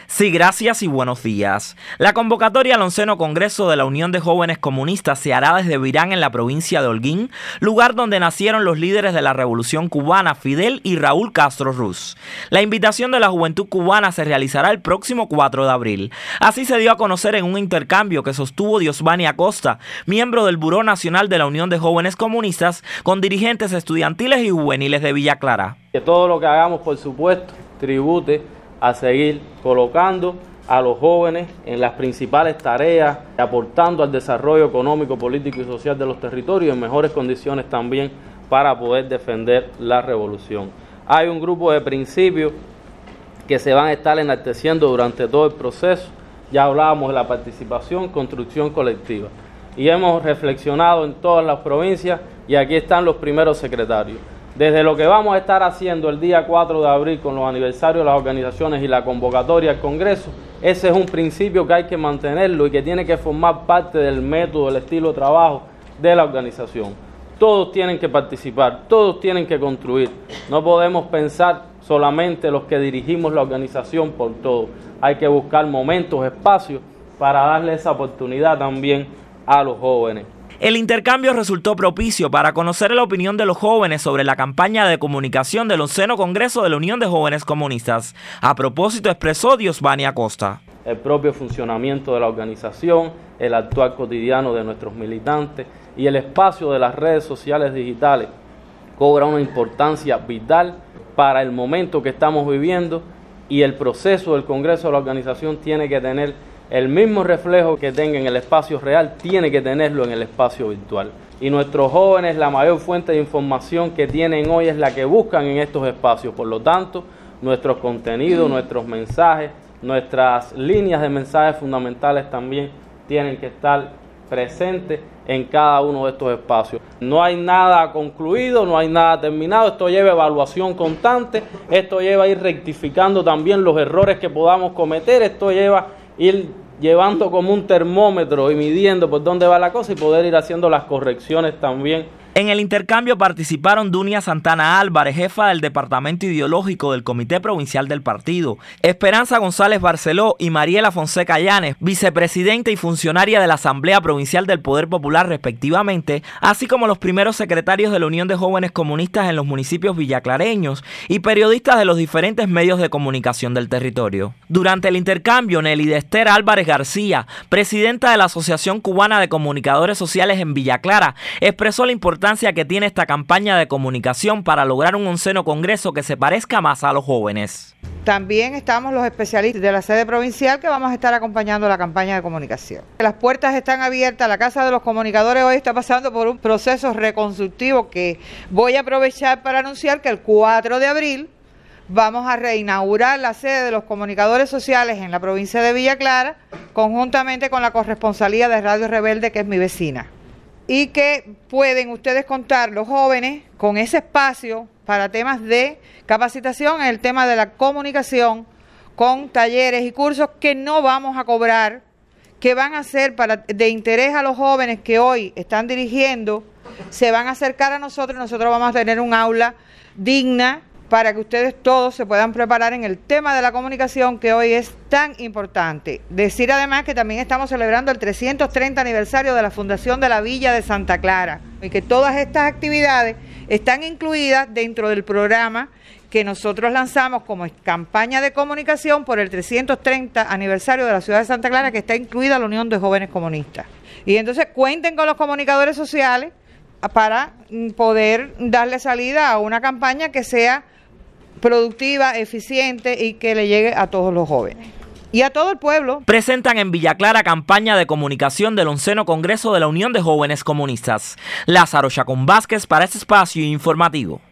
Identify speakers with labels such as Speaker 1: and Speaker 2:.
Speaker 1: Sí, gracias y buenos días. La convocatoria al 11º Congreso de la Unión de Jóvenes Comunistas se hará desde Virán, en la provincia de Holguín, lugar donde nacieron los líderes de la Revolución Cubana, Fidel y Raúl Castro Ruz. La invitación de la juventud cubana se realizará el próximo 4 de abril. Así se dio a conocer en un intercambio que sostuvo Diosbani Acosta, miembro del Buró Nacional de la Unión de Jóvenes Comunistas, con dirigentes estudiantiles y juveniles de Villa Clara.
Speaker 2: Que todo lo que hagamos, por supuesto, tribute a seguir colocando a los jóvenes en las principales tareas, aportando al desarrollo económico, político y social de los territorios en mejores condiciones también para poder defender la revolución. Hay un grupo de principios que se van a estar enalteciendo durante todo el proceso. Ya hablábamos de la participación, construcción colectiva. Y hemos reflexionado en todas las provincias y aquí están los primeros secretarios. Desde lo que vamos a estar haciendo el día 4 de abril con los aniversarios de las organizaciones y la convocatoria al Congreso, ese es un principio que hay que mantenerlo y que tiene que formar parte del método, del estilo de trabajo de la organización. Todos tienen que participar, todos tienen que construir. No podemos pensar solamente los que dirigimos la organización por todo. Hay que buscar momentos, espacios para darle esa oportunidad también a los jóvenes.
Speaker 1: El intercambio resultó propicio para conocer la opinión de los jóvenes sobre la campaña de comunicación del 11º Congreso de la Unión de Jóvenes Comunistas. A propósito, expresó Diosbani Acosta.
Speaker 2: El propio funcionamiento de la organización, el actuar cotidiano de nuestros militantes y el espacio de las redes sociales digitales cobra una importancia vital para el momento que estamos viviendo, y el proceso del Congreso de la organización tiene que tener el mismo reflejo que tenga en el espacio real, tiene que tenerlo en el espacio virtual. Y nuestros jóvenes, la mayor fuente de información que tienen hoy es la que buscan en estos espacios. Por lo tanto, nuestros contenidos, nuestros mensajes, nuestras líneas de mensajes fundamentales también tienen que estar presentes en cada uno de estos espacios. No hay nada concluido, no hay nada terminado, esto lleva evaluación constante, esto lleva a ir rectificando también los errores que podamos cometer, esto lleva ir llevando como un termómetro y midiendo por dónde va la cosa y poder ir haciendo las correcciones también.
Speaker 1: En el intercambio participaron Dunia Santana Álvarez, jefa del Departamento Ideológico del Comité Provincial del Partido, Esperanza González Barceló y Mariela Fonseca Llanes, vicepresidenta y funcionaria de la Asamblea Provincial del Poder Popular respectivamente, así como los primeros secretarios de la Unión de Jóvenes Comunistas en los municipios villaclareños y periodistas de los diferentes medios de comunicación del territorio. Durante el intercambio, Nelly de Esther Álvarez García, presidenta de la Asociación Cubana de Comunicadores Sociales en Villa Clara, expresó la importancia que tiene esta campaña de comunicación para lograr un 11º Congreso que se parezca más a los jóvenes.
Speaker 3: También estamos los especialistas de la sede provincial que vamos a estar acompañando la campaña de comunicación. Las puertas están abiertas, la Casa de los Comunicadores hoy está pasando por un proceso reconstructivo que voy a aprovechar para anunciar que el 4 de abril vamos a reinaugurar la sede de los comunicadores sociales en la provincia de Villa Clara, conjuntamente con la corresponsalía de Radio Rebelde, que es mi vecina. Y que pueden ustedes contar, los jóvenes, con ese espacio para temas de capacitación en el tema de la comunicación, con talleres y cursos que no vamos a cobrar, que van a ser de interés a los jóvenes que hoy están dirigiendo, se van a acercar a nosotros vamos a tener un aula digna para que ustedes todos se puedan preparar en el tema de la comunicación que hoy es tan importante. Decir además que también estamos celebrando el 330 aniversario de la fundación de la Villa de Santa Clara y que todas estas actividades están incluidas dentro del programa que nosotros lanzamos como campaña de comunicación por el 330 aniversario de la ciudad de Santa Clara, que está incluida la Unión de Jóvenes Comunistas. Y entonces cuenten con los comunicadores sociales para poder darle salida a una campaña que sea productiva, eficiente y que le llegue a todos los jóvenes y a todo el pueblo.
Speaker 1: Presentan en Villa Clara campaña de comunicación del 11º Congreso de la Unión de Jóvenes Comunistas. Lázaro Chacón Vázquez para este espacio informativo.